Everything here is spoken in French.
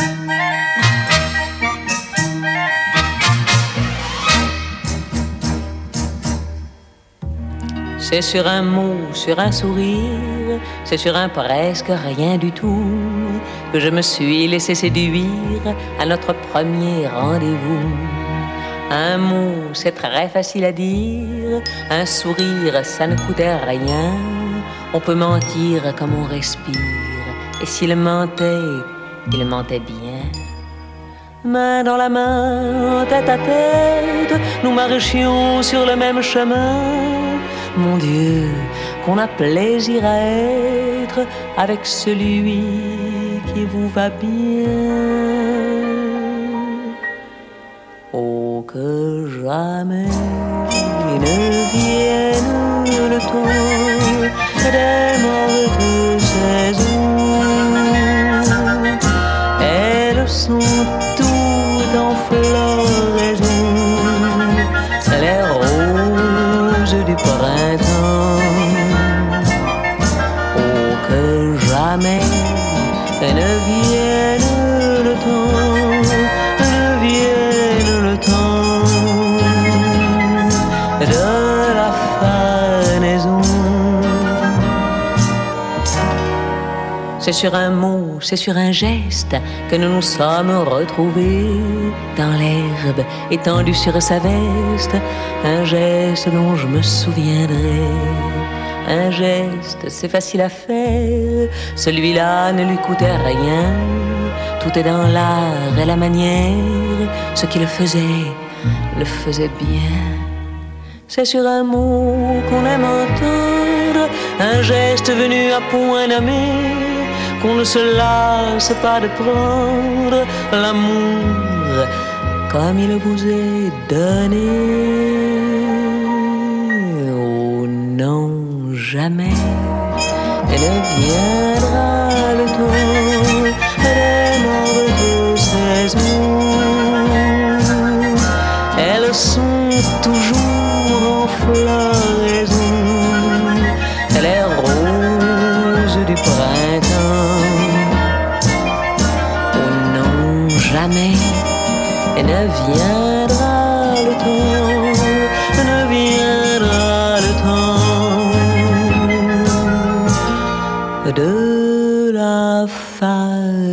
C'est sur un mot, sur un sourire, c'est sur un presque rien du tout que je me suis laissé séduire à notre premier rendez-vous. Un mot, c'est très facile à dire, un sourire, ça ne coûtait rien. On peut mentir comme on respire, et s'il mentait, il mentait bien. Main dans la main, tête à tête, nous marchions sur le même chemin. Mon Dieu, qu'on a plaisir à être avec celui qui vous va bien. Oh, que jamais ne vienne le temps des mortes saisons. Elles sont toutes en floraison, les roses du printemps. Oh, que jamais ne vienne le temps, ne vienne le temps de la fanaison. C'est sur un mot, c'est sur un geste que nous nous sommes retrouvés dans l'herbe étendue sur sa veste. Un geste dont je me souviendrai. Un geste, c'est facile à faire, celui-là ne lui coûtait rien. Tout est dans l'art et la manière, ce qui le faisait bien. C'est sur un mot qu'on aime entendre, un geste venu à point nommé, qu'on ne se lasse pas de prendre l'amour comme il vous est donné. Oh non, jamais ne viendra le temps des mortes saisons. Elles sont toujours en floraison, les roses du printemps. Oh non, jamais ne viendra le temps, ne viendra le temps de la fanaison.